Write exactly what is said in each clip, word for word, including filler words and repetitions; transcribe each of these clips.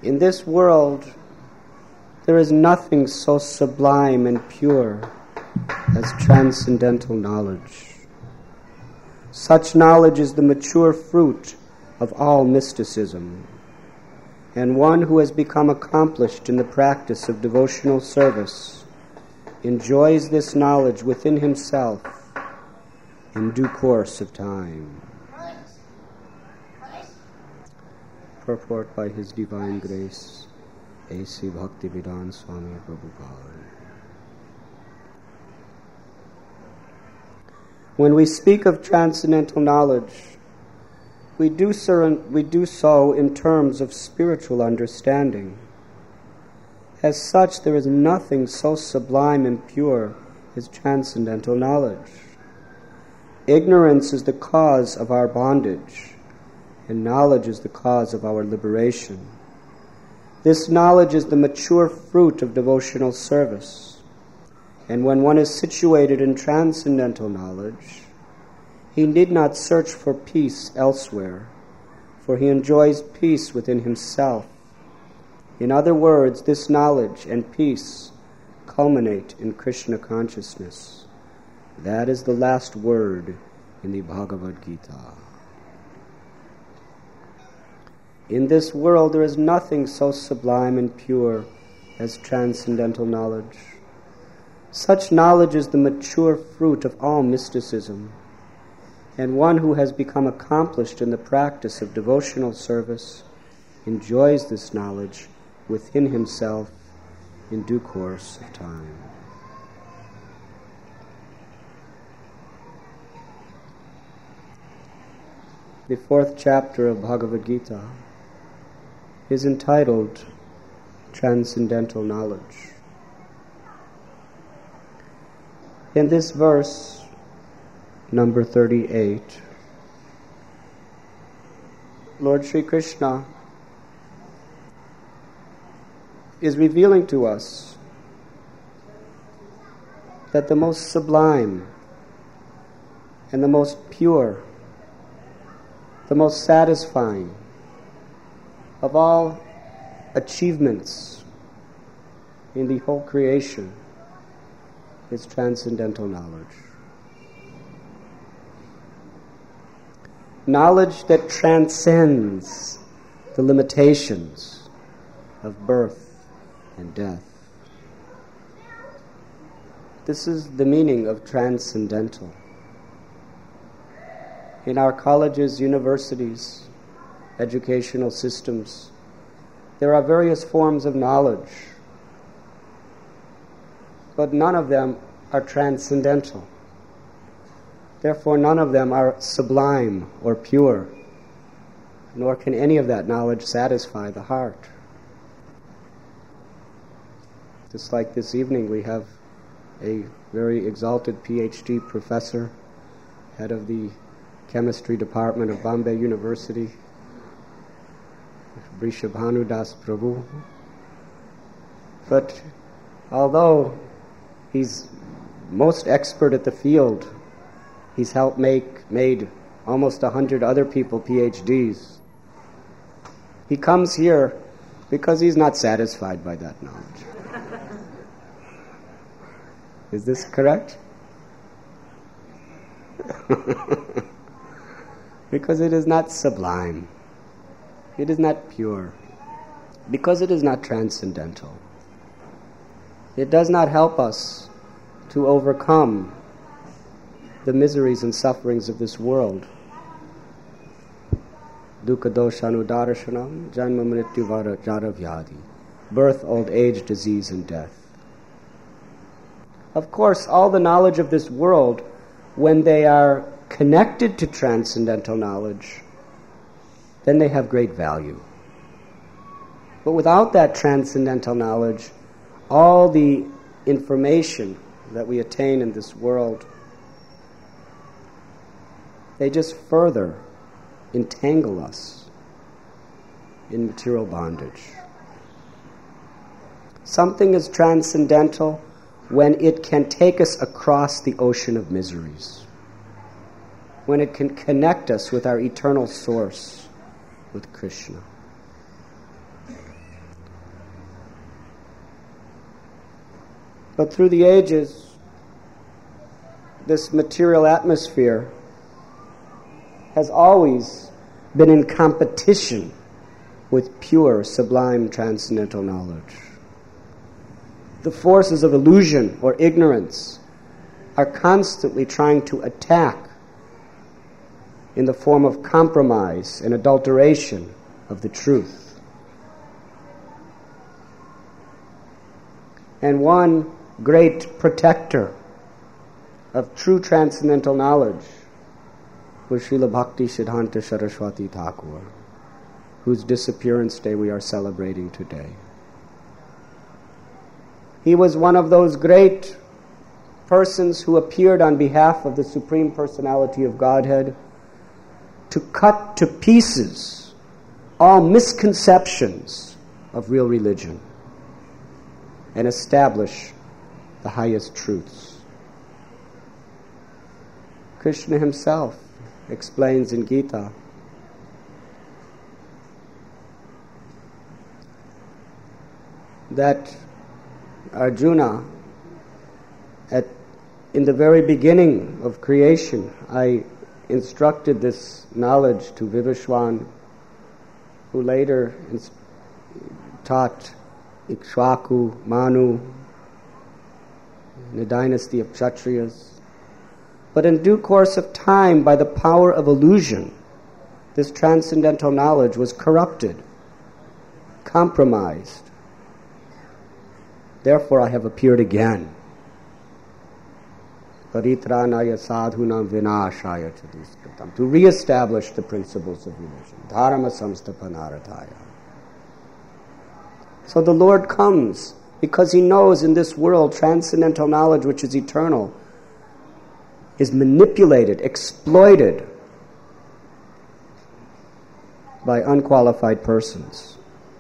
In this world, there is nothing so sublime and pure as transcendental knowledge. Such knowledge is the mature fruit of all mysticism, and one who has become accomplished in the practice of devotional service enjoys this knowledge within himself in due course of time. Purport by His Divine Grace, A C Bhaktivedanta Swami Prabhupada. When we speak of transcendental knowledge, we do so, we do so in terms of spiritual understanding. As such, there is nothing so sublime and pure as transcendental knowledge. Ignorance is the cause of our bondage, and knowledge is the cause of our liberation. This knowledge is the mature fruit of devotional service. And when one is situated in transcendental knowledge, he need not search for peace elsewhere, for he enjoys peace within himself. In other words, this knowledge and peace culminate in Krishna consciousness. That is the last word in the Bhagavad Gita. In this world, there is nothing so sublime and pure as transcendental knowledge. Such knowledge is the mature fruit of all mysticism, and one who has become accomplished in the practice of devotional service enjoys this knowledge within himself in due course of time. The fourth chapter of Bhagavad Gita is entitled Transcendental Knowledge. In this verse, number thirty-eight, Lord Sri Krishna is revealing to us that the most sublime and the most pure, the most satisfying of all achievements in the whole creation is transcendental knowledge. Knowledge that transcends the limitations of birth and death. This is the meaning of transcendental. In our colleges, universities, educational systems, there are various forms of knowledge, but none of them are transcendental. Therefore, none of them are sublime or pure, nor can any of that knowledge satisfy the heart. Just like this evening, we have a very exalted P H D professor, head of the chemistry department of Bombay University, Vrishabhanu Das Prabhu. But although he's most expert at the field, he's helped make made almost a hundred other people P H Ds. He comes here because he's not satisfied by that knowledge. Is this correct? Because it is not sublime. It is not pure. Because it is not transcendental. It does not help us to overcome the miseries and sufferings of this world. Dukkha doshanu darshanam janma mrityu vara jara vyadi. Birth, old age, disease, and death. Of course, all the knowledge of this world, when they are connected to transcendental knowledge, then they have great value. But without that transcendental knowledge, all the information that we attain in this world, they just further entangle us in material bondage. Something is transcendental when it can take us across the ocean of miseries, when it can connect us with our eternal source, with Krishna. But through the ages, this material atmosphere has always been in competition with pure, sublime, transcendental knowledge. The forces of illusion or ignorance are constantly trying to attack in the form of compromise and adulteration of the truth. And one great protector of true transcendental knowledge was Srila Bhakti Siddhanta Saraswati Thakur, whose disappearance day we are celebrating today. He was one of those great persons who appeared on behalf of the Supreme Personality of Godhead to cut to pieces all misconceptions of real religion and establish the highest truths. Krishna himself explains in Gita that Arjuna, at in the very beginning of creation, I instructed this knowledge to Vivishwan, who later ins- taught Ikshvaku, Manu, in the dynasty of Kshatriyas. But in due course of time, by the power of illusion, this transcendental knowledge was corrupted, compromised. Therefore I have appeared again. Paritranaya sadhunam vinashaya chaduskritam, to re-establish the principles of religion. Dharma samsthapanarathaya. So the Lord comes because He knows in this world transcendental knowledge, which is eternal, is manipulated, exploited by unqualified persons.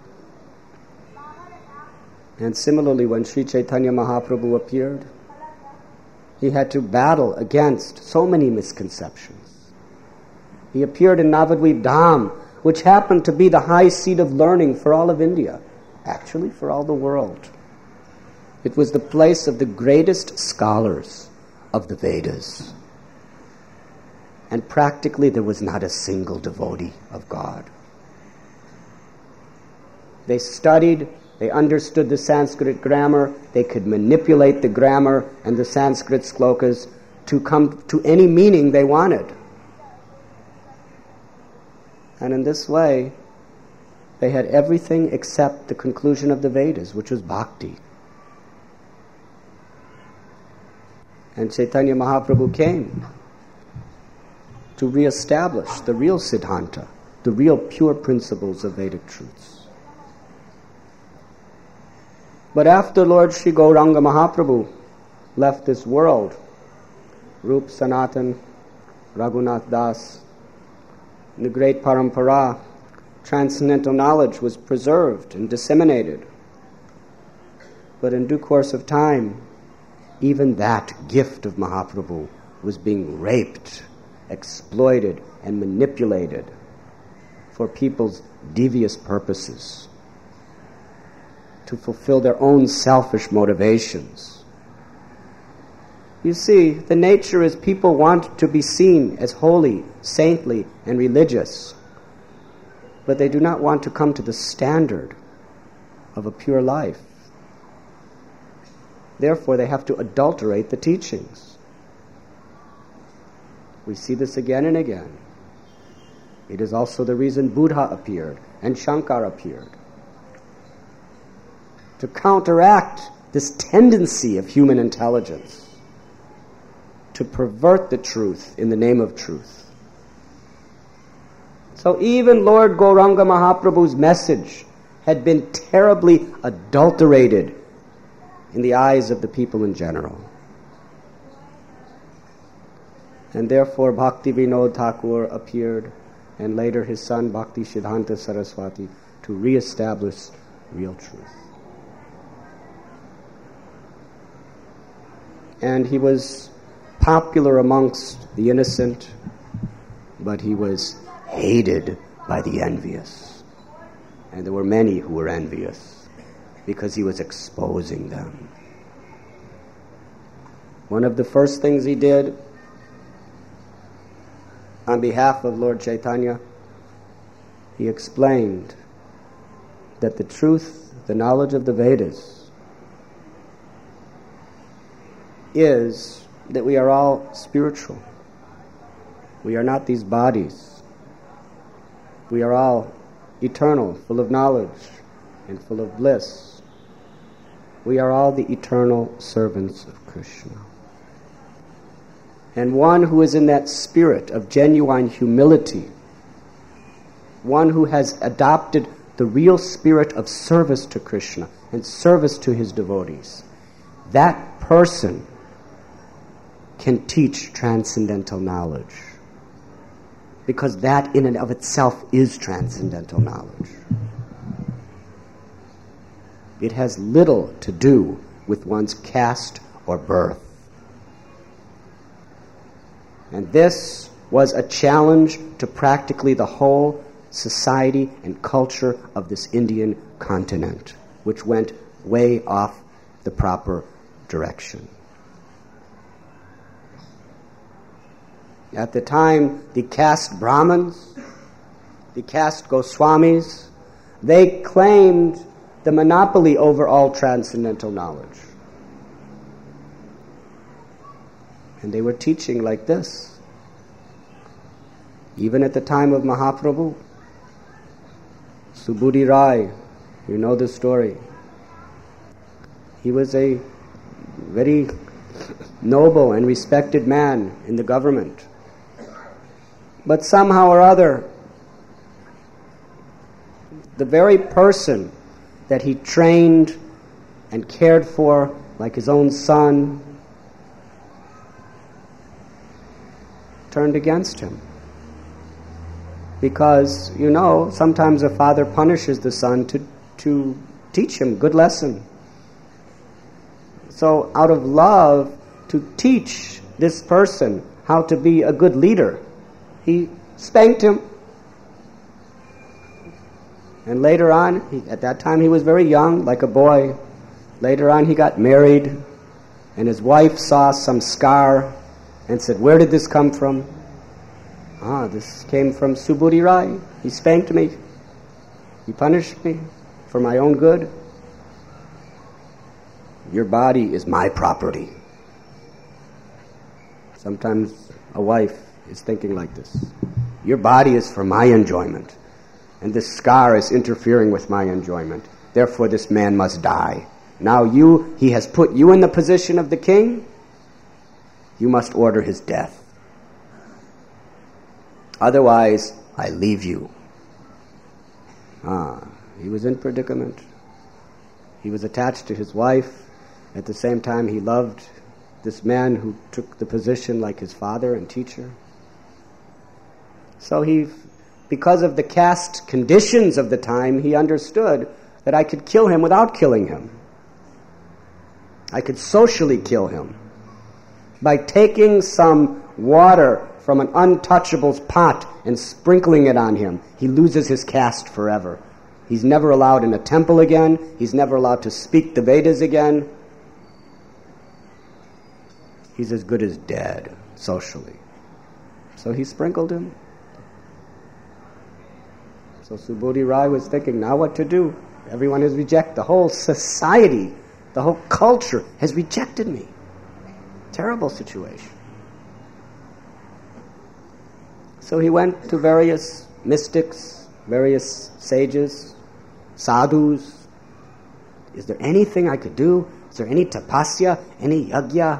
And similarly, when Sri Chaitanya Mahaprabhu appeared, he had to battle against so many misconceptions. He appeared in Navadvip Dham, which happened to be the high seat of learning for all of India, actually for all the world. It was the place of the greatest scholars of the Vedas. And practically there was not a single devotee of God. They studied, they understood the Sanskrit grammar, they could manipulate the grammar and the Sanskrit slokas to come to any meaning they wanted. And in this way, they had everything except the conclusion of the Vedas, which was bhakti. And Chaitanya Mahaprabhu came to re-establish the real Siddhanta, the real pure principles of Vedic truths. But after Lord Sri Gauranga Mahaprabhu left this world, Rup Sanatan, Raghunath Das, in the great parampara, transcendental knowledge was preserved and disseminated. But in due course of time, even that gift of Mahaprabhu was being raped, exploited, and manipulated for people's devious purposes, to fulfill their own selfish motivations. You see, the nature is people want to be seen as holy, saintly, and religious, but they do not want to come to the standard of a pure life. Therefore, they have to adulterate the teachings. We see this again and again. It is also the reason Buddha appeared and Shankara appeared, to counteract this tendency of human intelligence to pervert the truth in the name of truth. So even Lord Gauranga Mahaprabhu's message had been terribly adulterated in the eyes of the people in general. And therefore Bhakti Vinod Thakur appeared, and later his son Bhakti Siddhanta Saraswati, to re-establish real truth. And he was popular amongst the innocent, but he was hated by the envious. And there were many who were envious because he was exposing them. One of the first things he did on behalf of Lord Chaitanya, he explained that the truth, the knowledge of the Vedas, is that we are all spiritual. We are not these bodies. We are all eternal, full of knowledge and full of bliss. We are all the eternal servants of Krishna. And one who is in that spirit of genuine humility, one who has adopted the real spirit of service to Krishna and service to his devotees, that person can teach transcendental knowledge, because that in and of itself is transcendental knowledge. It has little to do with one's caste or birth. And this was a challenge to practically the whole society and culture of this Indian continent, which went way off the proper direction. At the time, the caste Brahmins, the caste Goswamis, they claimed the monopoly over all transcendental knowledge. And they were teaching like this. Even at the time of Mahaprabhu, Subudhi Rai, you know the story. He was a very noble and respected man in the government. But somehow or other, the very person that he trained and cared for like his own son turned against him. Because, you know, sometimes a father punishes the son to, to teach him good lesson. So out of love, to teach this person how to be a good leader, he spanked him. And later on, he, at that time he was very young, like a boy. Later on he got married, and his wife saw some scar and said, "Where did this come from?" "Ah, this came from Subudhi Rai. He spanked me. He punished me for my own good." Your body is my property. Sometimes a wife is thinking like this. Your body is for my enjoyment, and this scar is interfering with my enjoyment. Therefore this man must die. Now you, he has put you in the position of the king. You must order his death. Otherwise, I leave you. Ah, he was in predicament. He was attached to his wife. At the same time, he loved this man who took the position like his father and teacher. So he, because of the caste conditions of the time, he understood that I could kill him without killing him. I could socially kill him by taking some water from an untouchable's pot and sprinkling it on him. He loses his caste forever. He's never allowed in a temple again. He's never allowed to speak the Vedas again. He's as good as dead, socially. So he sprinkled him. So Subudhi Rai was thinking, now what to do? Everyone has rejected. The whole society, the whole culture has rejected me. Terrible situation. So he went to various mystics, various sages, sadhus. Is there anything I could do? Is there any tapasya, any yajna,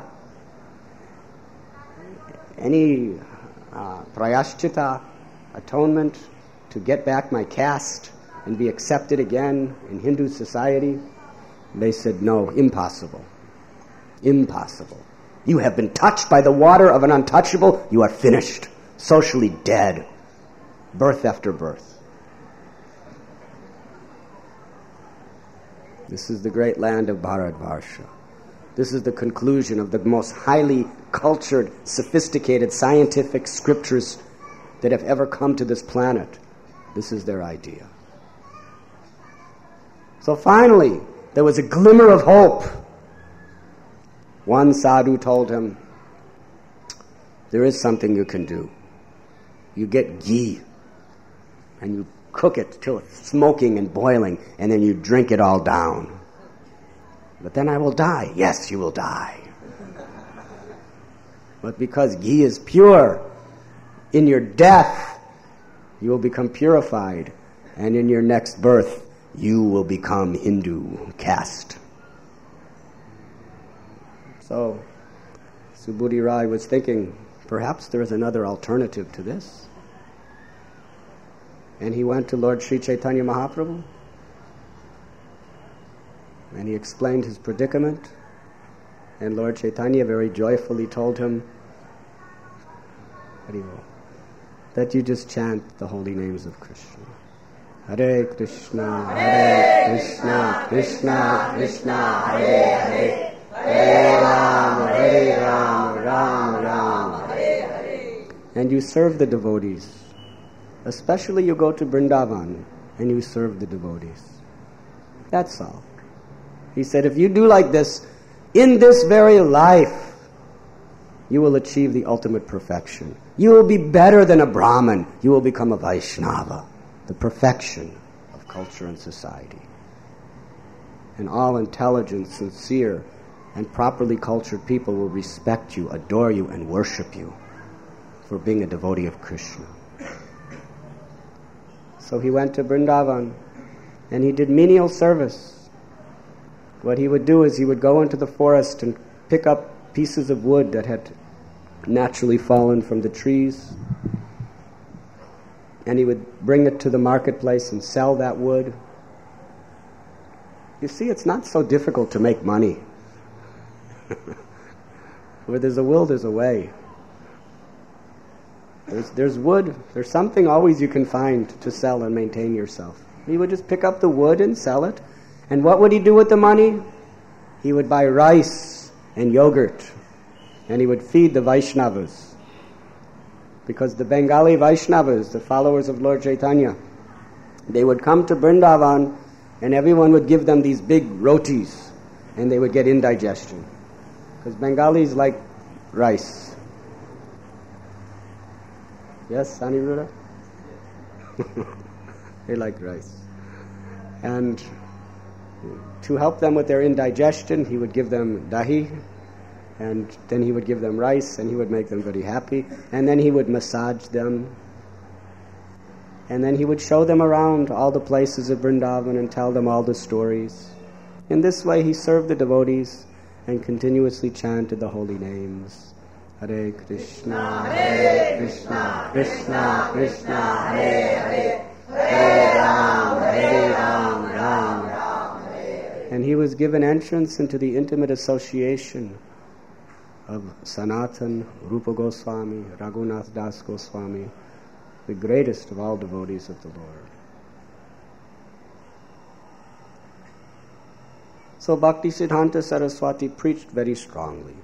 any uh, prayashchita, atonement to get back my caste and be accepted again in Hindu society? They said, no, impossible. Impossible. You have been touched by the water of an untouchable. You are finished. Socially dead. Birth after birth. This is the great land of Bharatvarsha. This is the conclusion of the most highly cultured, sophisticated, scientific scriptures that have ever come to this planet. This is their idea. So finally, there was a glimmer of hope. One sadhu told him, there is something you can do. You get ghee and you cook it till it's smoking and boiling, and then you drink it all down. But then I will die. Yes, you will die. But because ghee is pure, in your death, you will become purified, and in your next birth, you will become Hindu caste. So, Subhuti Rai was thinking, perhaps there is another alternative to this. And he went to Lord Sri Chaitanya Mahaprabhu, and he explained his predicament, and Lord Chaitanya very joyfully told him that you just chant the holy names of Krishna. Hare Krishna, Hare Krishna, Krishna Krishna, Hare Hare, Hare Rama, Hare Rama, Rama Rama, Hare Hare. And you serve the devotees. Especially you go to Vrindavan and you serve the devotees. That's all. He said, if you do like this, in this very life, you will achieve the ultimate perfection. You will be better than a Brahmin. You will become a Vaishnava, the perfection of culture and society. And all intelligent, sincere, and properly cultured people will respect you, adore you, and worship you for being a devotee of Krishna. So he went to Vrindavan, and he did menial service. What he would do is he would go into the forest and pick up pieces of wood that had naturally fallen from the trees, and he would bring it to the marketplace and sell that wood. You see, it's not so difficult to make money. Where there's a will, there's a way. There's, there's wood. There's something always you can find to sell and maintain yourself. He would just pick up the wood and sell it. And what would he do with the money? He would buy rice and yogurt, and he would feed the Vaishnavas. Because the Bengali Vaishnavas, the followers of Lord Chaitanya, they would come to Vrindavan, and everyone would give them these big rotis, and they would get indigestion. Because Bengalis like rice. Yes, Aniruddha? They like rice. And to help them with their indigestion, he would give them dahi, and then he would give them rice, and he would make them very happy, and then he would massage them, and then he would show them around all the places of Vrindavan and tell them all the stories. In this way he served the devotees and continuously chanted the holy names. Hare Krishna, Hare Krishna, Krishna Krishna, Hare Hare, Hare Ram, Hare Ram, Ram Ram, Hare Hare. And he was given entrance into the intimate association of Sanatan, Rupa Goswami, Raghunath Das Goswami, the greatest of all devotees of the Lord. So Bhaktisiddhanta Saraswati preached very strongly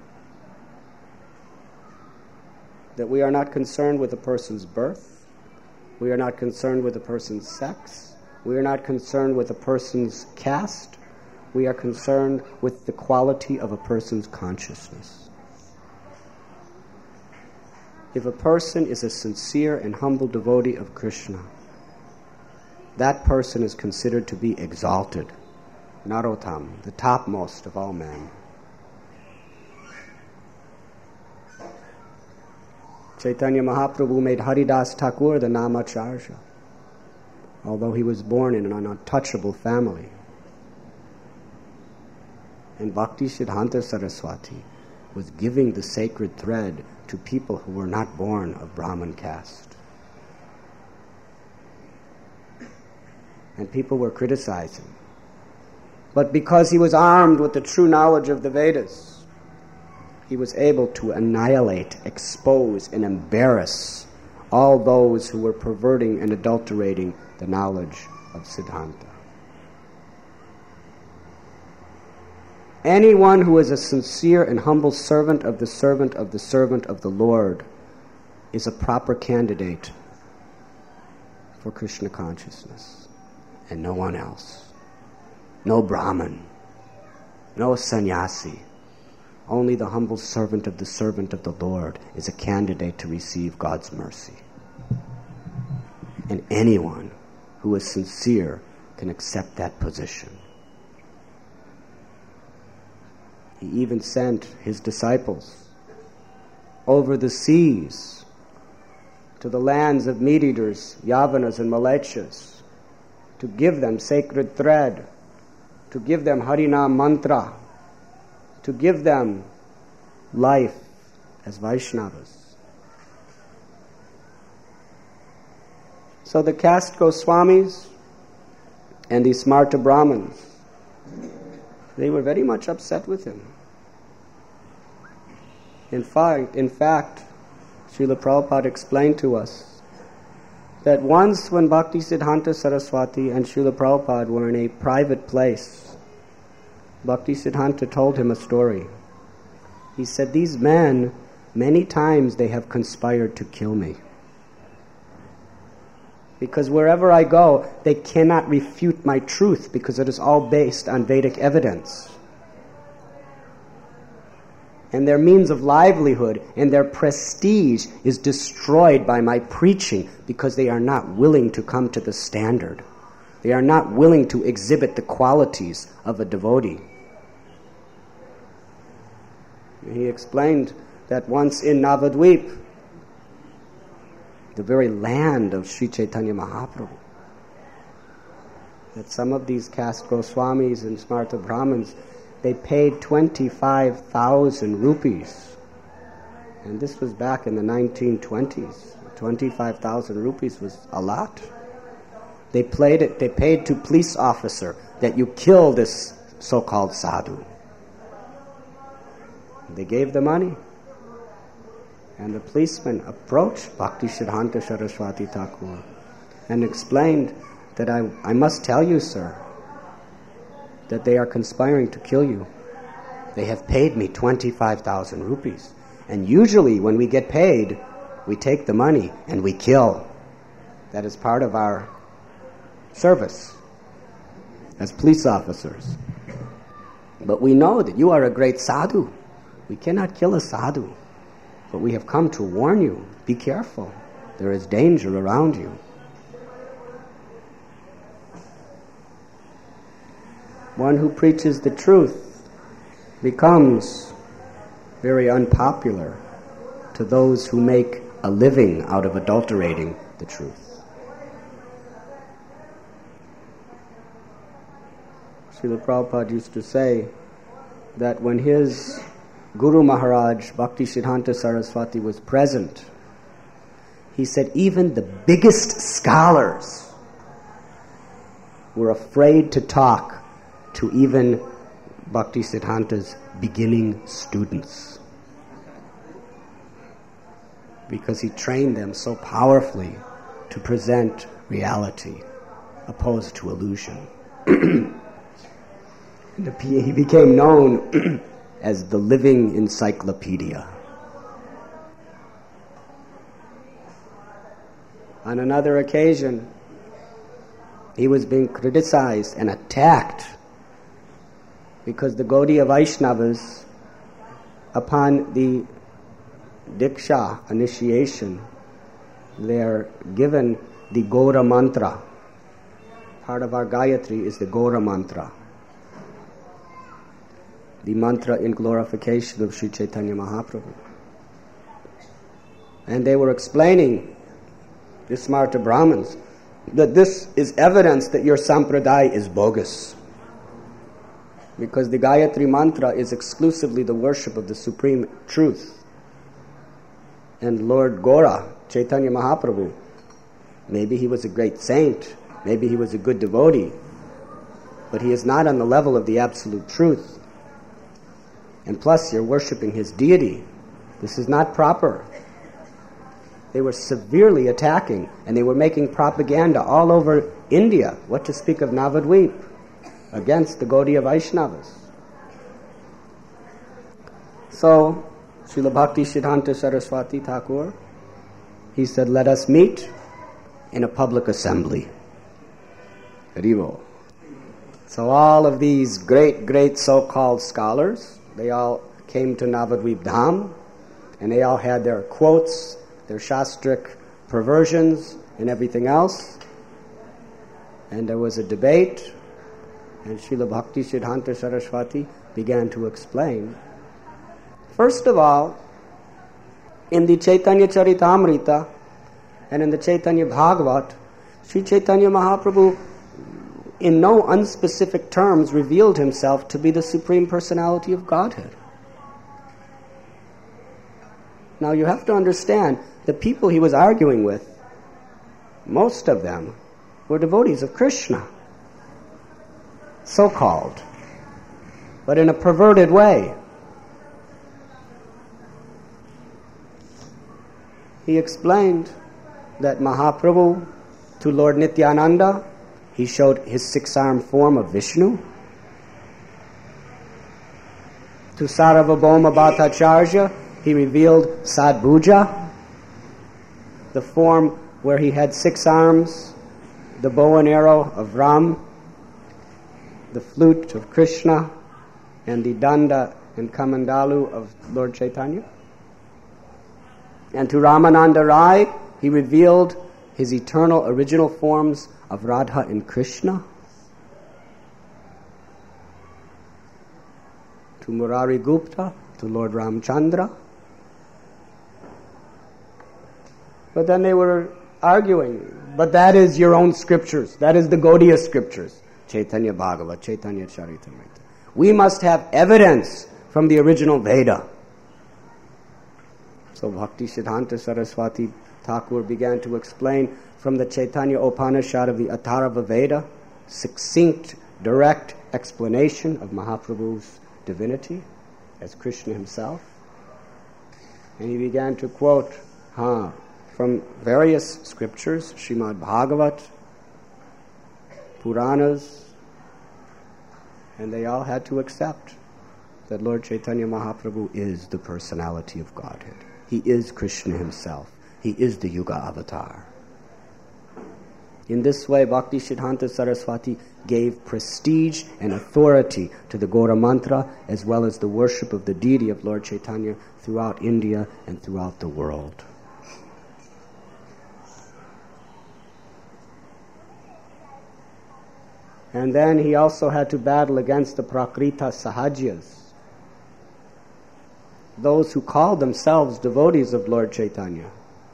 that we are not concerned with a person's birth, we are not concerned with a person's sex, we are not concerned with a person's caste, we are concerned with the quality of a person's consciousness. If a person is a sincere and humble devotee of Krishna, that person is considered to be exalted, Narottam, the topmost of all men. Chaitanya Mahaprabhu made Haridas Thakur the Namacharya, although he was born in an untouchable family. And Bhaktisiddhanta Saraswati was giving the sacred thread to people who were not born of Brahmin caste. And people were criticizing. But because he was armed with the true knowledge of the Vedas, he was able to annihilate, expose, and embarrass all those who were perverting and adulterating the knowledge of Siddhanta. Anyone who is a sincere and humble servant of the servant of the servant of the Lord is a proper candidate for Krishna consciousness, and no one else. No Brahmin, no sannyasi. only the humble servant of the servant of the Lord is a candidate to receive God's mercy. And anyone who is sincere can accept that position. He even sent his disciples over the seas to the lands of meat-eaters, Yavanas and Malechas, to give them sacred thread, to give them Harinam mantra, to give them life as Vaishnavas. So the caste Goswamis and the Smarta Brahmins, they were very much upset with him. In fact, in fact, Srila Prabhupada explained to us that once when Bhaktisiddhanta Saraswati and Srila Prabhupada were in a private place, Bhaktisiddhanta told him a story. He said, "These men, many times they have conspired to kill me. Because wherever I go, they cannot refute my truth because it is all based on Vedic evidence. And their means of livelihood and their prestige is destroyed by my preaching because they are not willing to come to the standard. They are not willing to exhibit the qualities of a devotee." He explained that once in Navadvip, the very land of Sri Chaitanya Mahaprabhu, that some of these caste Goswamis and Smarta Brahmins, they paid twenty-five thousand rupees. And this was back in the nineteen twenties. twenty-five thousand rupees was a lot. They played it, they paid to police officer that you kill this so-called sadhu. They gave the money. And the policeman approached Bhaktisiddhanta Saraswati Thakur and explained that I, I must tell you, sir, that they are conspiring to kill you. They have paid me twenty-five thousand rupees. And usually when we get paid, we take the money and we kill. That is part of our service as police officers. But we know that you are a great sadhu. We cannot kill a sadhu. But we have come to warn you, be careful. There is danger around you. One who preaches the truth becomes very unpopular to those who make a living out of adulterating the truth. Srila Prabhupada used to say that when his Guru Maharaj, Bhaktisiddhanta Saraswati, was present, he said even the biggest scholars were afraid to talk to even Bhaktisiddhanta's beginning students, because he trained them so powerfully to present reality opposed to illusion. And he became known as the living encyclopedia. On another occasion, he was being criticized and attacked because the Gaudiya Vaishnavas, upon the Diksha initiation, they are given the Gaura mantra. Part of our Gayatri is the Gaura mantra, the mantra in glorification of Sri Chaitanya Mahaprabhu. And they were explaining, the Smarta Brahmins, that this is evidence that your sampradaya is bogus. Because the Gayatri mantra is exclusively the worship of the Supreme Truth. And Lord Gaura, Chaitanya Mahaprabhu, maybe he was a great saint, maybe he was a good devotee, but he is not on the level of the absolute truth. And plus, you're worshipping his deity. This is not proper. They were severely attacking, and they were making propaganda all over India, what to speak of Navadvip, against the Gaudiya Vaishnavas. So, Srila Bhaktisiddhanta Saraswati Thakur, he said, let us meet in a public assembly. Haribo. So all of these great, great so-called scholars, they all came to Navadvip Dham, and they all had their quotes, their shastric perversions, and everything else. And there was a debate, and Srila Bhakti Siddhanta Saraswati began to explain. First of all, in the Chaitanya Charitamrita and in the Chaitanya Bhagavat, Sri Chaitanya Mahaprabhu in no unspecific terms revealed himself to be the Supreme Personality of Godhead. Now you have to understand, the people he was arguing with, most of them were devotees of Krishna, so-called, but in a perverted way. He explained that Mahaprabhu, to Lord Nityananda, he showed his six-armed form of Vishnu. To Sarvabhauma Bhattacharya, he revealed Sadbhuja, the form where he had six arms, the bow and arrow of Ram, the flute of Krishna, and the danda and kamandalu of Lord Chaitanya. And to Ramananda Rai, he revealed his eternal original forms of Radha and Krishna. To Murari Gupta, to Lord Ramchandra. But then they were arguing, but that is your own scriptures. That is the Gaudiya scriptures. Chaitanya Bhagavat, Chaitanya Charitamrita. We must have evidence from the original Veda. So Bhakti Siddhanta Saraswati Thakur began to explain from the Chaitanya Upanishad of the Atharva Veda, succinct, direct explanation of Mahaprabhu's divinity as Krishna himself. And he began to quote huh, from various scriptures, Srimad Bhagavat, Puranas, and they all had to accept that Lord Chaitanya Mahaprabhu is the personality of Godhead. He is Krishna himself. He is the Yuga avatar. In this way, Bhakti Siddhanta Saraswati gave prestige and authority to the Gaura Mantra as well as the worship of the deity of Lord Chaitanya throughout India and throughout the world. And then he also had to battle against the Prakrita Sahajas, those who called themselves devotees of Lord Chaitanya,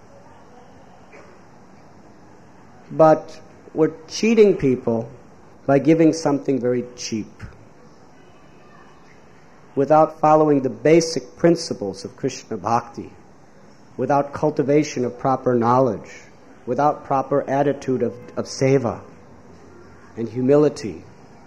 but were cheating people by giving something very cheap, without following the basic principles of Krishna Bhakti, without cultivation of proper knowledge, without proper attitude of, of seva and humility.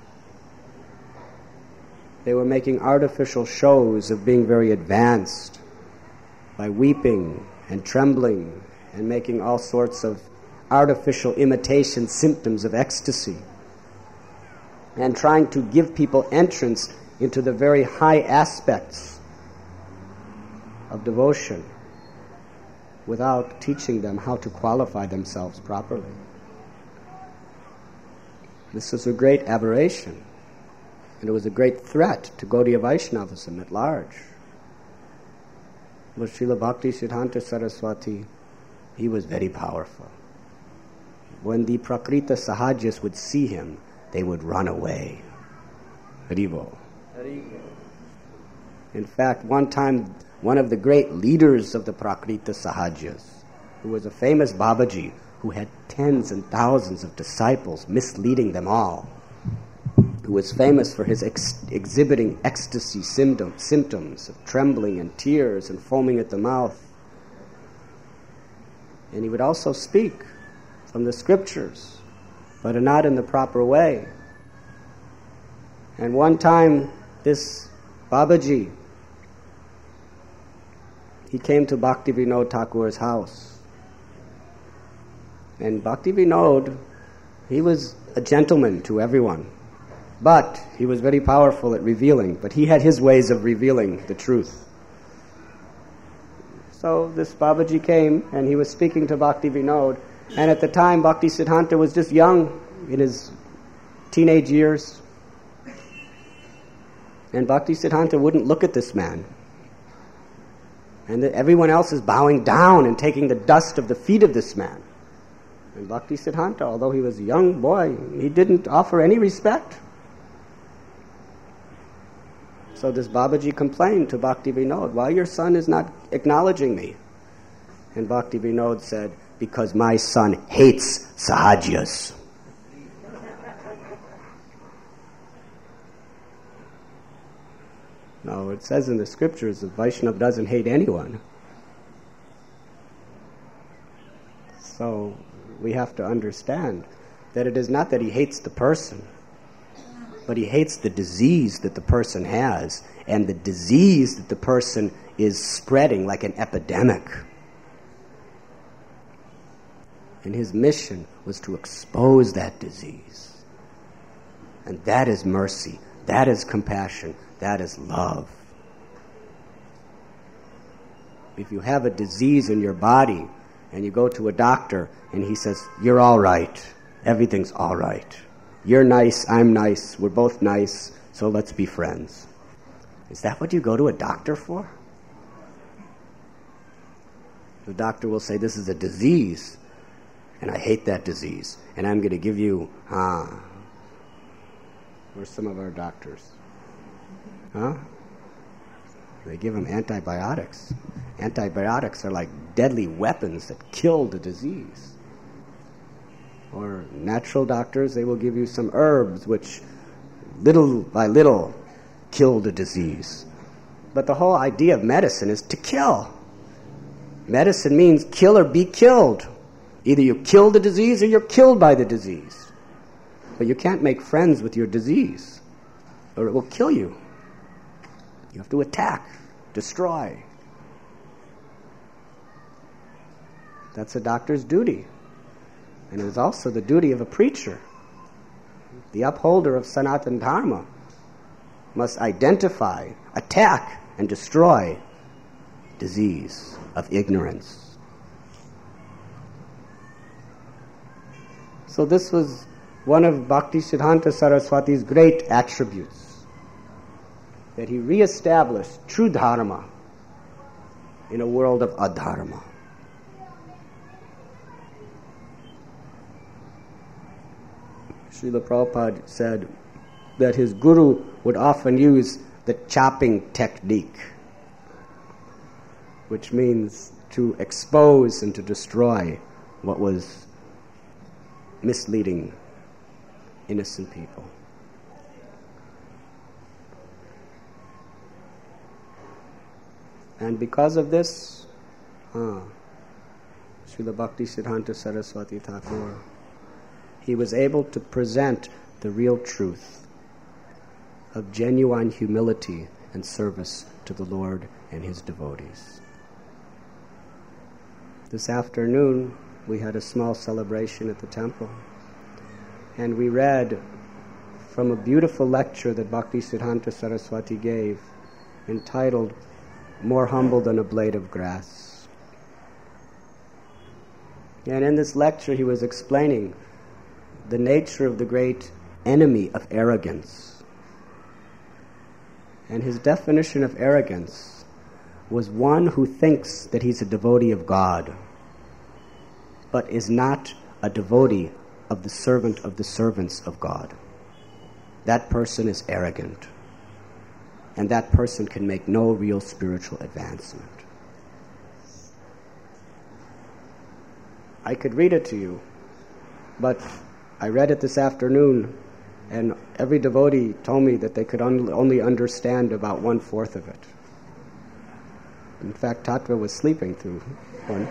They were making artificial shows of being very advanced by weeping and trembling and making all sorts of artificial imitation symptoms of ecstasy and trying to give people entrance into the very high aspects of devotion without teaching them how to qualify themselves properly. This was a great aberration, and it was a great threat to Gaudiya Vaishnavism at large. But Srila Bhakti Siddhanta Saraswati, he was very powerful. When the Prakrita Sahajas would see him, they would run away. Haribo. In fact, one time, one of the great leaders of the Prakrita Sahajas, who was a famous Babaji, who had tens and thousands of disciples, misleading them all, who was famous for his ex- exhibiting ecstasy symptom, symptoms of trembling and tears and foaming at the mouth. And he would also speak from the scriptures, but not in the proper way. And one time, this Babaji, he came to Bhakti Vinod Thakur's house. And Bhakti Vinod, he was a gentleman to everyone, but he was very powerful at revealing, but he had his ways of revealing the truth. So this Babaji came, and he was speaking to Bhakti Vinod, and at the time Bhakti Siddhanta was just young, in his teenage years. And Bhakti Siddhanta wouldn't look at this man. And that everyone else is bowing down and taking the dust of the feet of this man. And Bhaktisiddhanta, although he was a young boy, he didn't offer any respect. So this Babaji complained to Bhakti Vinod, why your son is not acknowledging me? And Bhakti Vinod said, because my son hates Sahajas. No, it says in the scriptures that Vaishnava doesn't hate anyone. So we have to understand that it is not that he hates the person, but he hates the disease that the person has, and the disease that the person is spreading like an epidemic. And his mission was to expose that disease. And that is mercy, that is compassion, that is love. If you have a disease in your body and you go to a doctor and he says, you're all right, everything's all right. You're nice, I'm nice, we're both nice, so let's be friends. Is that what you go to a doctor for? The doctor will say, this is a disease, and I hate that disease, and I'm going to give you, ah, where's some of our doctors? Huh? They give them antibiotics. Antibiotics are like deadly weapons that kill the disease. Or natural doctors, they will give you some herbs which little by little kill the disease. But the whole idea of medicine is to kill. Medicine means kill or be killed. Either you kill the disease or you're killed by the disease. But you can't make friends with your disease, or it will kill you. You have to attack, destroy. That's a doctor's duty. And it is also the duty of a preacher. The upholder of Sanatana Dharma must identify, attack, and destroy disease of ignorance. So this was one of Bhaktisiddhanta Saraswati's great attributes, that he reestablished true dharma in a world of adharma. Srila Prabhupada said that his guru would often use the chopping technique, which means to expose and to destroy what was misleading innocent people. And because of this, ah, Srila Bhaktisiddhanta Saraswati Thakur, he was able to present the real truth of genuine humility and service to the Lord and his devotees. This afternoon, we had a small celebration at the temple, and we read from a beautiful lecture that Bhaktisiddhanta Saraswati gave, entitled, More Humble Than a Blade of Grass. And in this lecture, he was explaining the nature of the great enemy of arrogance. And his definition of arrogance was one who thinks that he's a devotee of God, but is not a devotee of the servant of the servants of God. That person is arrogant, and that person can make no real spiritual advancement. I could read it to you, but I read it this afternoon, and every devotee told me that they could un- only understand about one-fourth of it. In fact, Tattva was sleeping through one.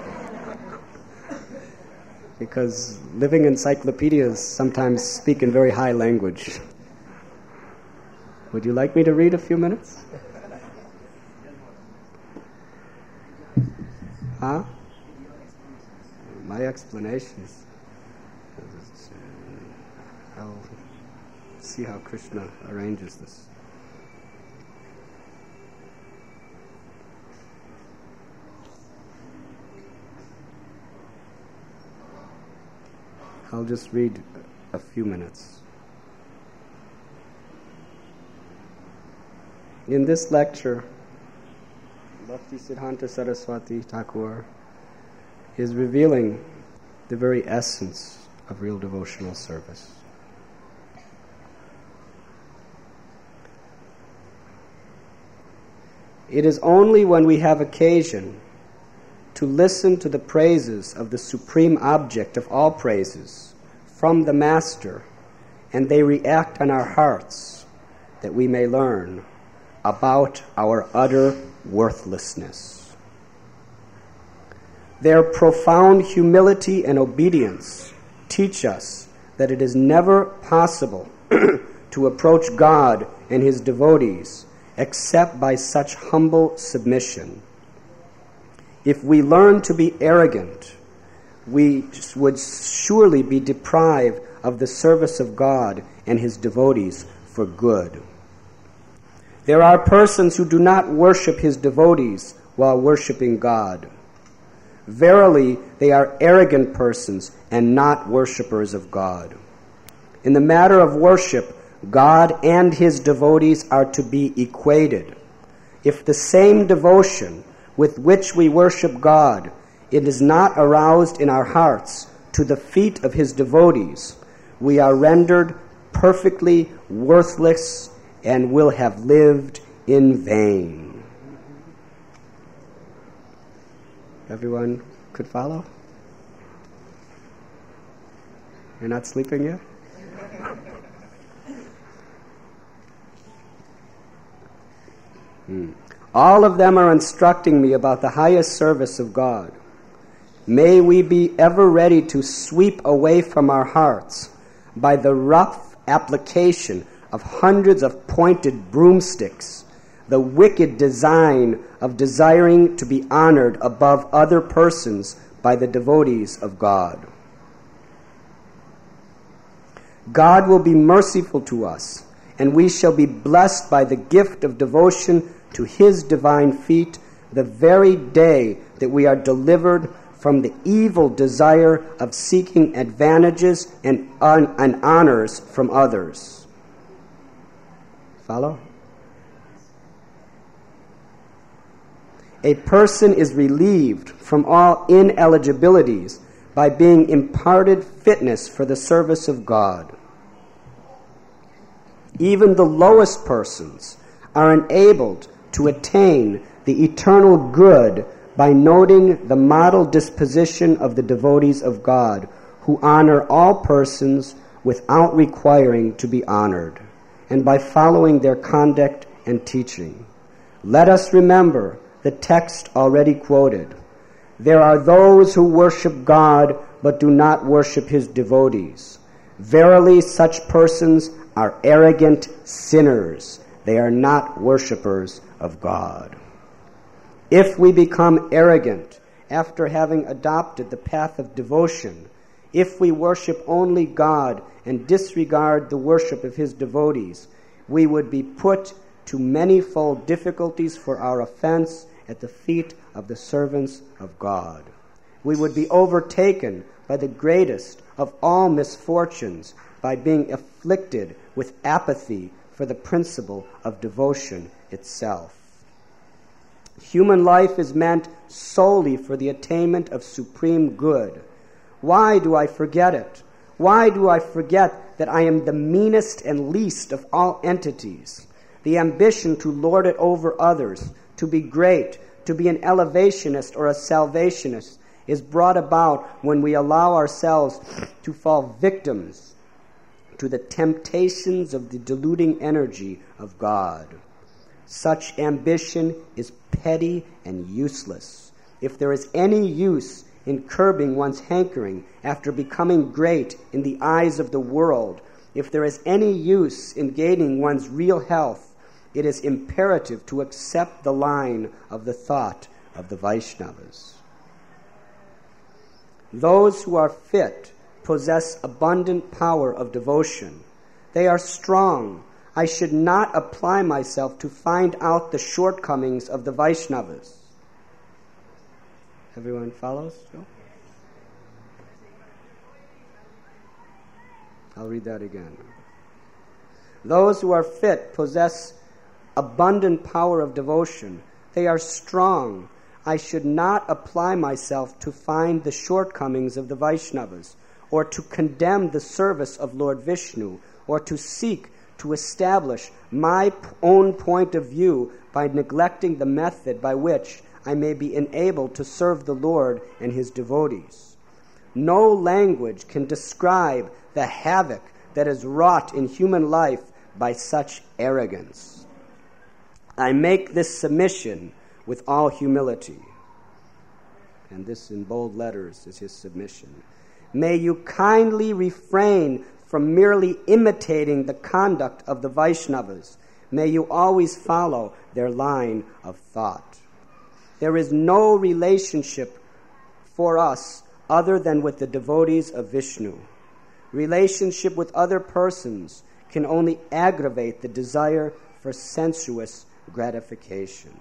Because living encyclopedias sometimes speak in very high language. Would you like me to read a few minutes? Huh? My explanations. I'll see how Krishna arranges this. I'll just read a few minutes. In this lecture, Bhaktisiddhanta Saraswati Thakur is revealing the very essence of real devotional service. It is only when we have occasion to listen to the praises of the supreme object of all praises from the Master, and they react on our hearts, that we may learn about our utter worthlessness. Their profound humility and obedience teach us that it is never possible to approach God and His devotees except by such humble submission. If we learn to be arrogant, we would surely be deprived of the service of God and His devotees for good. There are persons who do not worship His devotees while worshiping God. Verily, they are arrogant persons and not worshippers of God. In the matter of worship, God and His devotees are to be equated. If the same devotion with which we worship God, it is not aroused in our hearts to the feet of His devotees, we are rendered perfectly worthless and will have lived in vain. Everyone could follow? You're not sleeping yet? Hmm. All of them are instructing me about the highest service of God. May we be ever ready to sweep away from our hearts, by the rough application of hundreds of pointed broomsticks, the wicked design of desiring to be honored above other persons by the devotees of God. God will be merciful to us, and we shall be blessed by the gift of devotion to His divine feet the very day that we are delivered from the evil desire of seeking advantages and, un- and honors from others. Follow? A person is relieved from all ineligibilities by being imparted fitness for the service of God. Even the lowest persons are enabled to attain the eternal good by noting the model disposition of the devotees of God, who honor all persons without requiring to be honored, and by following their conduct and teaching. Let us remember the text already quoted. There are those who worship God but do not worship His devotees. Verily, such persons are arrogant sinners. They are not worshipers of God. If we become arrogant after having adopted the path of devotion, if we worship only God and disregard the worship of His devotees, we would be put to manifold difficulties for our offense at the feet of the servants of God. We would be overtaken by the greatest of all misfortunes, by being afflicted with apathy for the principle of devotion itself. Human life is meant solely for the attainment of supreme good. Why do I forget it? Why do I forget that I am the meanest and least of all entities? The ambition to lord it over others, to be great, to be an elevationist or a salvationist, is brought about when we allow ourselves to fall victims to the temptations of the deluding energy of God. Such ambition is petty and useless. If there is any use in curbing one's hankering after becoming great in the eyes of the world, if there is any use in gaining one's real health, it is imperative to accept the line of the thought of the Vaishnavas. Those who are fit possess abundant power of devotion. They are strong. I should not apply myself to find out the shortcomings of the Vaishnavas. Everyone follows? No? I'll read that again. Those who are fit possess abundant power of devotion. They are strong. I should not apply myself to find the shortcomings of the Vaishnavas, or to condemn the service of Lord Vishnu, or to seek to establish my own point of view by neglecting the method by which I may be enabled to serve the Lord and his devotees. No language can describe the havoc that is wrought in human life by such arrogance. I make this submission with all humility. And this in bold letters is his submission. May you kindly refrain from merely imitating the conduct of the Vaishnavas. May you always follow their line of thought. There is no relationship for us other than with the devotees of Vishnu. Relationship with other persons can only aggravate the desire for sensuous gratification.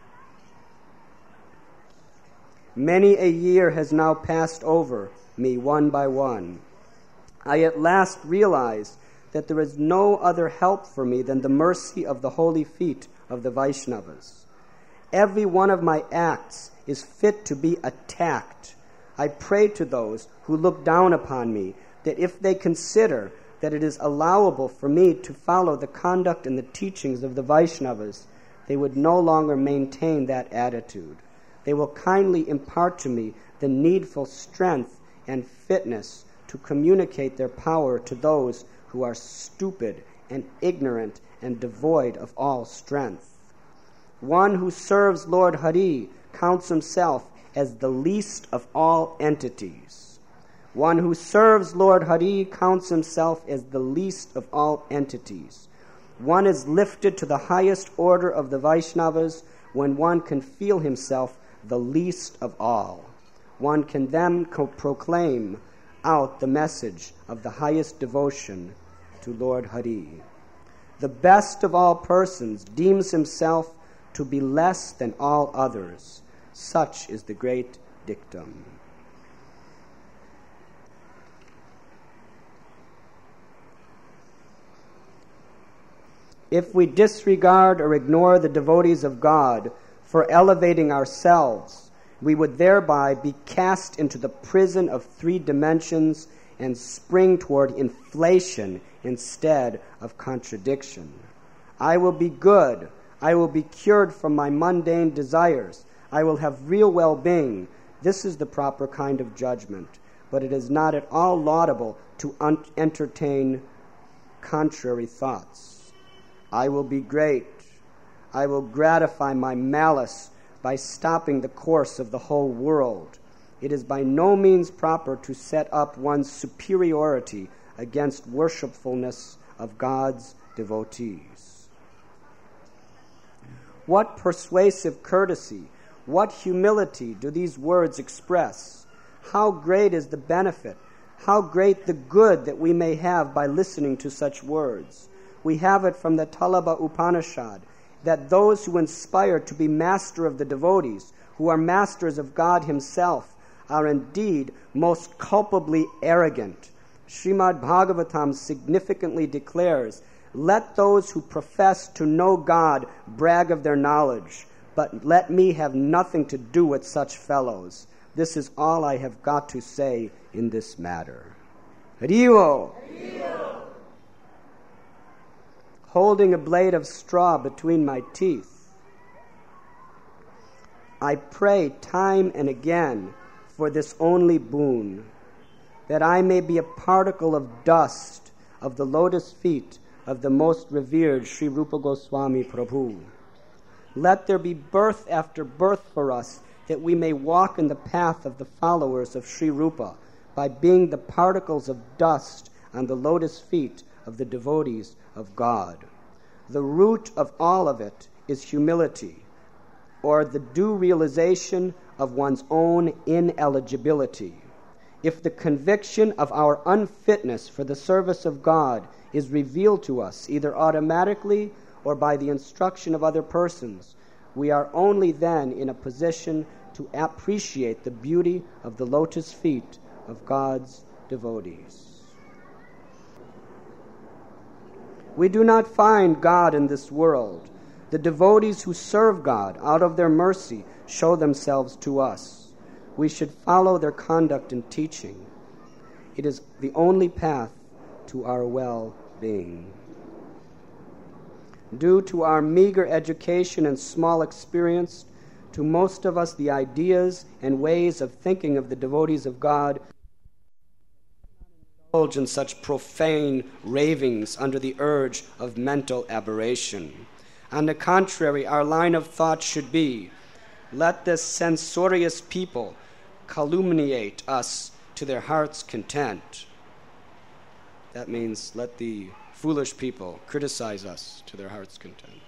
Many a year has now passed over me one by one. I at last realize that there is no other help for me than the mercy of the holy feet of the Vaishnavas. Every one of my acts is fit to be attacked. I pray to those who look down upon me that if they consider that it is allowable for me to follow the conduct and the teachings of the Vaishnavas, they would no longer maintain that attitude. They will kindly impart to me the needful strength and fitness to communicate their power to those who are stupid and ignorant and devoid of all strength. One who serves Lord Hari counts himself as the least of all entities. One who serves Lord Hari counts himself as the least of all entities. One is lifted to the highest order of the Vaishnavas when one can feel himself the least of all. One can then co- proclaim out the message of the highest devotion to Lord Hari. The best of all persons deems himself to be less than all others. Such is the great dictum. If we disregard or ignore the devotees of God for elevating ourselves, we would thereby be cast into the prison of three dimensions and spring toward inflation instead of contradiction. I will be good. I will be cured from my mundane desires. I will have real well-being. This is the proper kind of judgment, but it is not at all laudable to un- entertain contrary thoughts. I will be great. I will gratify my malice by stopping the course of the whole world. It is by no means proper to set up one's superiority against worshipfulness of God's devotees. What persuasive courtesy, what humility do these words express? How great is the benefit, how great the good that we may have by listening to such words. We have it from the Talaba Upanishad that those who inspire to be master of the devotees, who are masters of God himself, are indeed most culpably arrogant. Srimad Bhagavatam significantly declares, "Let those who profess to know God brag of their knowledge, but let me have nothing to do with such fellows." This is all I have got to say in this matter. Haribo! Holding a blade of straw between my teeth, I pray time and again for this only boon, that I may be a particle of dust of the lotus feet of the most revered Sri Rupa Goswami Prabhu. Let there be birth after birth for us, that we may walk in the path of the followers of Sri Rupa by being the particles of dust on the lotus feet of the devotees of God. The root of all of it is humility, or the due realization of one's own ineligibility. If the conviction of our unfitness for the service of God is revealed to us, either automatically or by the instruction of other persons, we are only then in a position to appreciate the beauty of the lotus feet of God's devotees. We do not find God in this world, The devotees who serve God out of their mercy show themselves to us. We should follow their conduct and teaching. It is the only path to our well-being. Due to our meager education and small experience, to most of us the ideas and ways of thinking of the devotees of God indulge in such profane ravings under the urge of mental aberration. On the contrary, our line of thought should be, let this censorious people calumniate us to their heart's content. That means let the foolish people criticize us to their heart's content.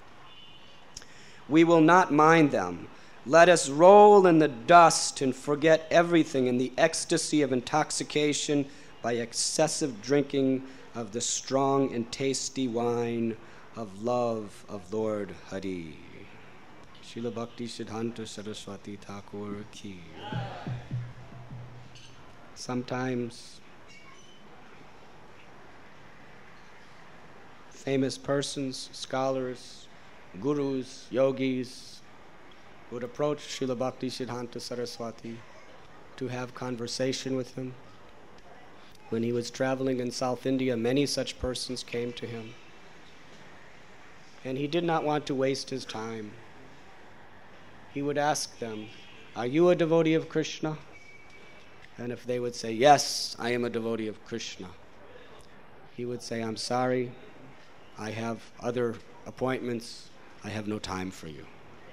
We will not mind them. Let us roll in the dust and forget everything in the ecstasy of intoxication by excessive drinking of the strong and tasty wine of love of Lord Hari. Srila Bhakti Siddhanta Saraswati Thakur ki. Sometimes famous persons, scholars, gurus, yogis would approach Srila Bhakti Siddhanta Saraswati to have conversation with him. When he was traveling in South India, many such persons came to him. And he did not want to waste his time. He would ask them, are you a devotee of Krishna? And if they would say, yes, I am a devotee of Krishna, he would say, I'm sorry, I have other appointments, I have no time for you.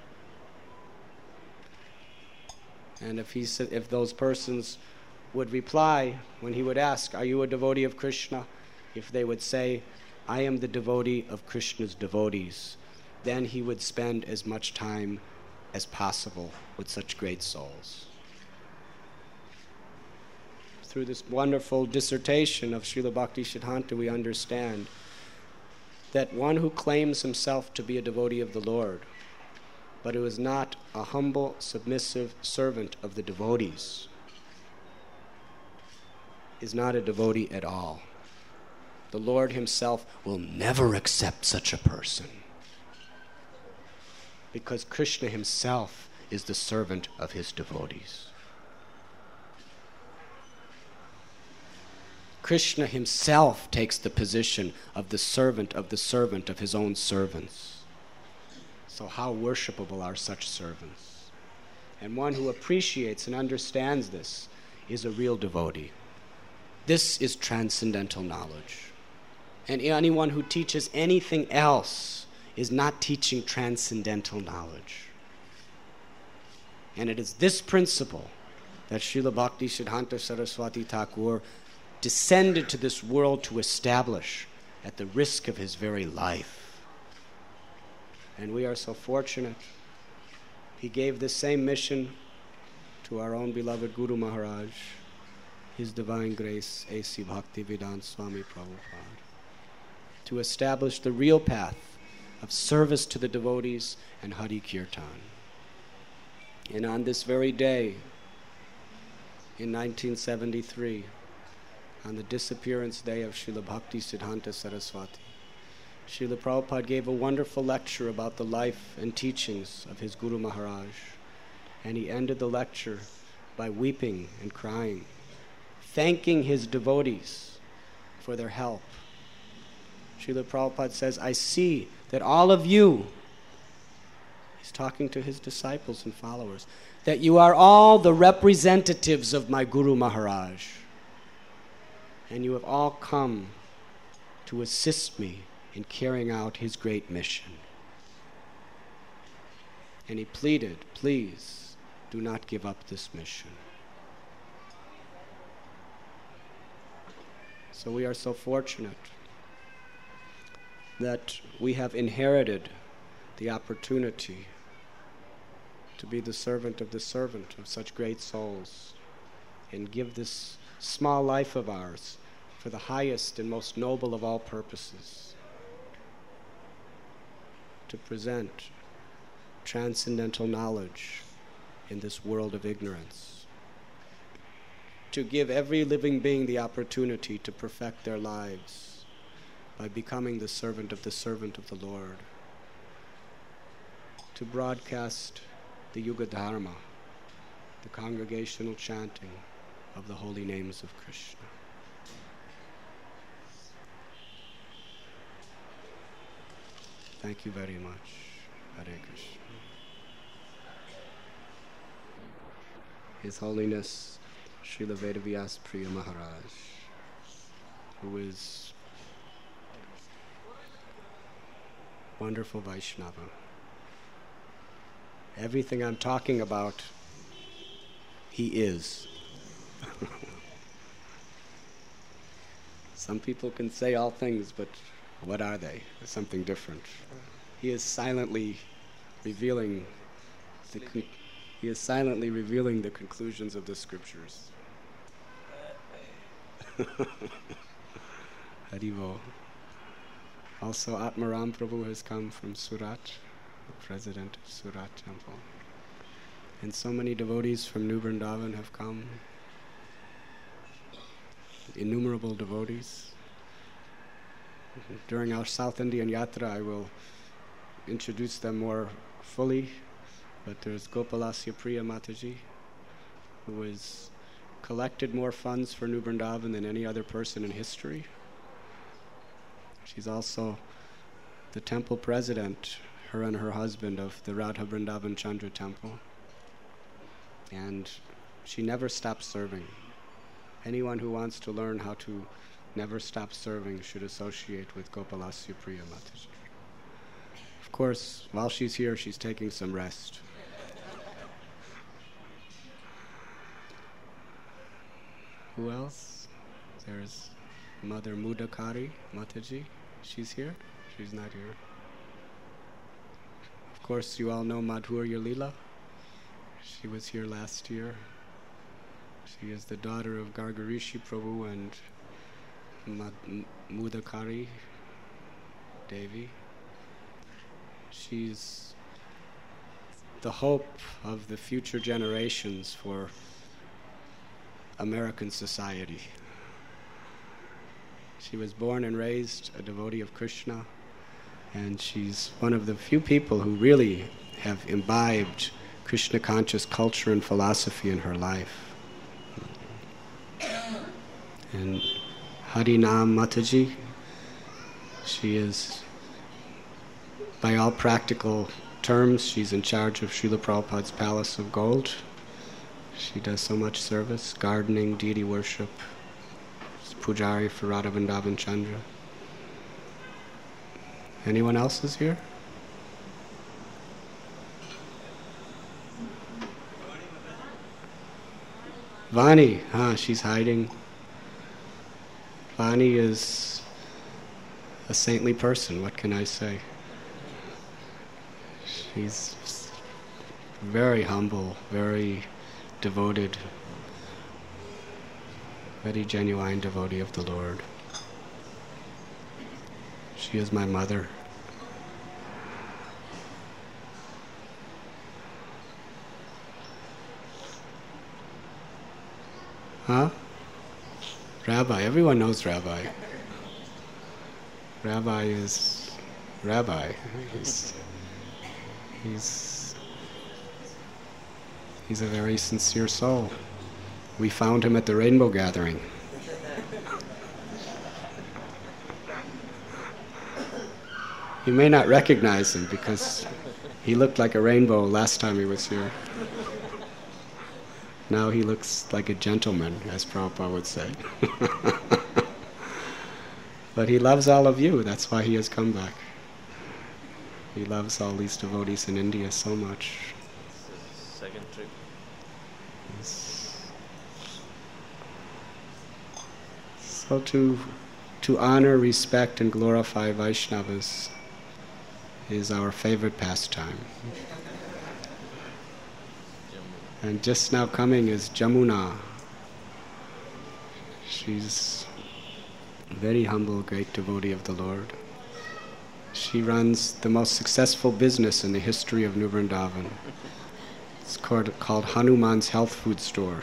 And if he said, if those persons would reply, when he would ask, are you a devotee of Krishna? If they would say, I am the devotee of Krishna's devotees, then he would spend as much time as possible with such great souls. Through this wonderful dissertation of Srila Bhakti Siddhanta, we understand that one who claims himself to be a devotee of the Lord, but who is not a humble, submissive servant of the devotees, is not a devotee at all. The Lord himself will never accept such a person, because Krishna himself is the servant of his devotees. Krishna himself takes the position of the servant of the servant of his own servants. So how worshipable are such servants? And one who appreciates and understands this is a real devotee. This is transcendental knowledge. And anyone who teaches anything else is not teaching transcendental knowledge. And it is this principle that Srila Bhakti Siddhanta Saraswati Thakur descended to this world to establish at the risk of his very life. And we are so fortunate. He gave this same mission to our own beloved Guru Maharaj, His Divine Grace, A C Bhaktivedanta Swami Prabhupada, to establish the real path of service to the devotees and Hari Kirtan. And on this very day, in nineteen seventy-three, on the disappearance day of Srila Bhakti Siddhanta Saraswati, Srila Prabhupada gave a wonderful lecture about the life and teachings of his Guru Maharaj. And he ended the lecture by weeping and crying, thanking his devotees for their help. Srila Prabhupada says, I see that all of you, he's talking to his disciples and followers, that you are all the representatives of my Guru Maharaj. And you have all come to assist me in carrying out his great mission. And he pleaded, please do not give up this mission. So we are so fortunate that we have inherited the opportunity to be the servant of the servant of such great souls and give this small life of ours for the highest and most noble of all purposes, to present transcendental knowledge in this world of ignorance, to give every living being the opportunity to perfect their lives by becoming the servant of the servant of the Lord, to broadcast the Yuga Dharma, the congregational chanting of the holy names of Krishna. Thank you very much. Hare Krishna. His Holiness Srila Vedavyas Priya Maharaj, who is wonderful Vaishnava. Everything I'm talking about, he is. Some people can say all things, but what are they? There's something different. He is silently revealing the con- he is silently revealing the conclusions of the scriptures. Haribo. Also, Atmaram Prabhu has come from Surat, the president of Surat Temple. And so many devotees from New Vrindavan have come. Innumerable devotees. During our South Indian Yatra, I will introduce them more fully, but there's Gopalasya Priya Mataji, who has collected more funds for New Vrindavan than any other person in history. She's also the temple president, her and her husband, of the Radha Vrindavan Chandra Temple. And she never stops serving. Anyone who wants to learn how to never stop serving should associate with Gopalasya Priya Mataji. Of course, while she's here, she's taking some rest. Who else? There's Mother Mudakari Mataji. She's here? She's not here. Of course, you all know Madhurya Leela. She was here last year. She is the daughter of Gargarishi Prabhu and Mad- Mudakari Devi. She's the hope of the future generations for American society. She was born and raised a devotee of Krishna, and she's one of the few people who really have imbibed Krishna conscious culture and philosophy in her life. And Harinam Mataji, she is, by all practical terms, she's in charge of Srila Prabhupada's Palace of Gold. She does so much service, gardening, deity worship. She's Pujari for Radha Vrindavan Chandra. Anyone else is here? Vani, huh, she's hiding. Vani is a saintly person, what can I say? She's very humble, very devoted, very genuine devotee of the Lord. She is my mother. Huh? Rabbi, everyone knows Rabbi. Rabbi is Rabbi. He's, he's, he's a very sincere soul. We found him at the Rainbow Gathering. You may not recognize him because he looked like a rainbow last time he was here. Now he looks like a gentleman, as Prabhupada would say. But he loves all of you, that's why he has come back. He loves all these devotees in India so much. Second trip. Yes. So to, to honor, respect, and glorify Vaishnavas is our favorite pastime. And just now coming is Jamuna. She's a very humble, great devotee of the Lord. She runs the most successful business in the history of New Vrindavan. It's called, called Hanuman's Health Food Store.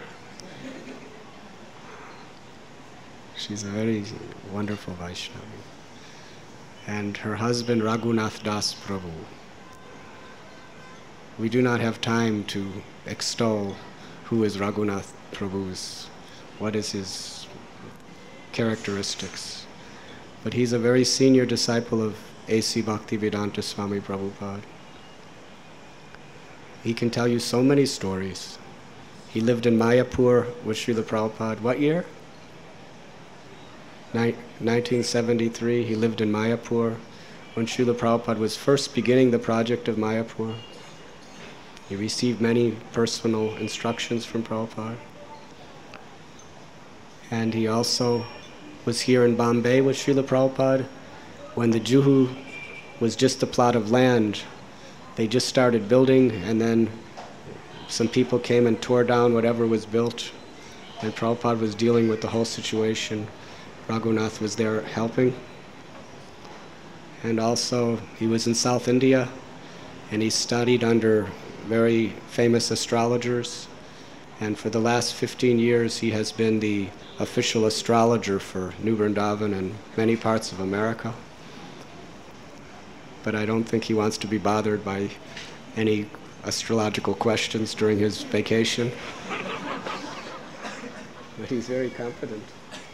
She's a very wonderful Vaishnava. And her husband, Raghunath Das Prabhu. we do not have time to extol who is Raghunath Prabhu's, what is his characteristics. But he's a very senior disciple of A C Bhaktivedanta Swami Prabhupada. He can tell you so many stories. He lived in Mayapur with Srila Prabhupada. What year? Ni- nineteen seventy-three. He lived in Mayapur when Srila Prabhupada was first beginning the project of Mayapur. He received many personal instructions from Prabhupada. And he also was here in Bombay with Srila Prabhupada when the Juhu was just a plot of land. They just started building, and then some people came and tore down whatever was built, and Prabhupada was dealing with the whole situation. Raghunath was there helping. And also, he was in South India, and he studied under very famous astrologers, and for the last fifteen years he has been the official astrologer for New Vrindavan and many parts of America. But I don't think he wants to be bothered by any astrological questions during his vacation. But he's very competent.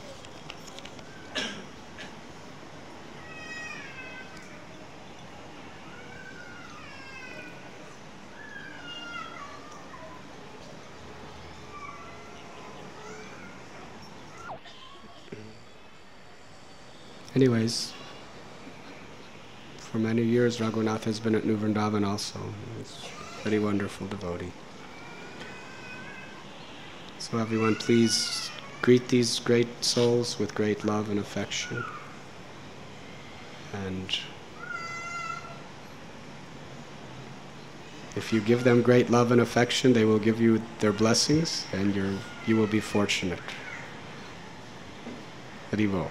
Anyways, for many years Raghunath has been at New Vrindavan also. He's a very wonderful devotee. So everyone, please greet these great souls with great love and affection. And if you give them great love and affection, they will give you their blessings, and you're, you will be fortunate. Haribo.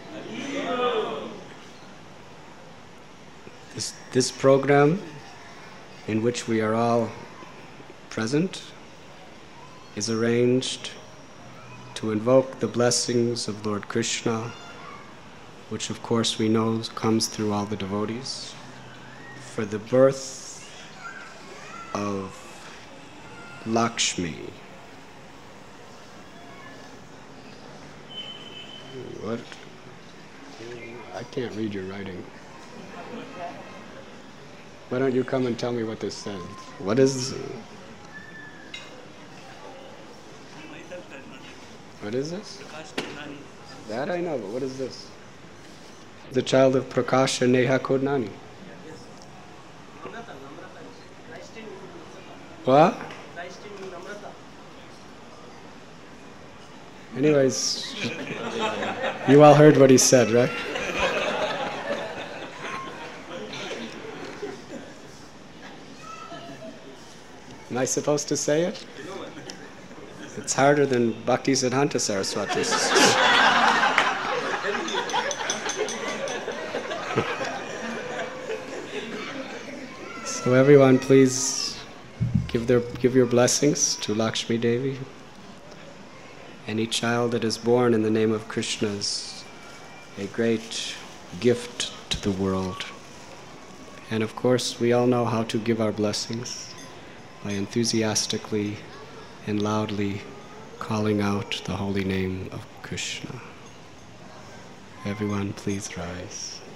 This, this program, in which we are all present, is arranged to invoke the blessings of Lord Krishna, which of course we know comes through all the devotees, for the birth of Lakshmi. What? I can't read your writing. Why don't you come and tell me what this says? What is... What is this? That I know, but what is this? The child of Prakasha Neha Kodnani. What? Anyways, you all heard what he said, right? Am I supposed to say it? It's harder than Bhakti Siddhanta Saraswati. So everyone, please give their give your blessings to Lakshmi Devi. Any child that is born in the name of Krishna is a great gift to the world. And of course, we all know how to give our blessings by enthusiastically and loudly calling out the holy name of Krishna. Everyone, please rise.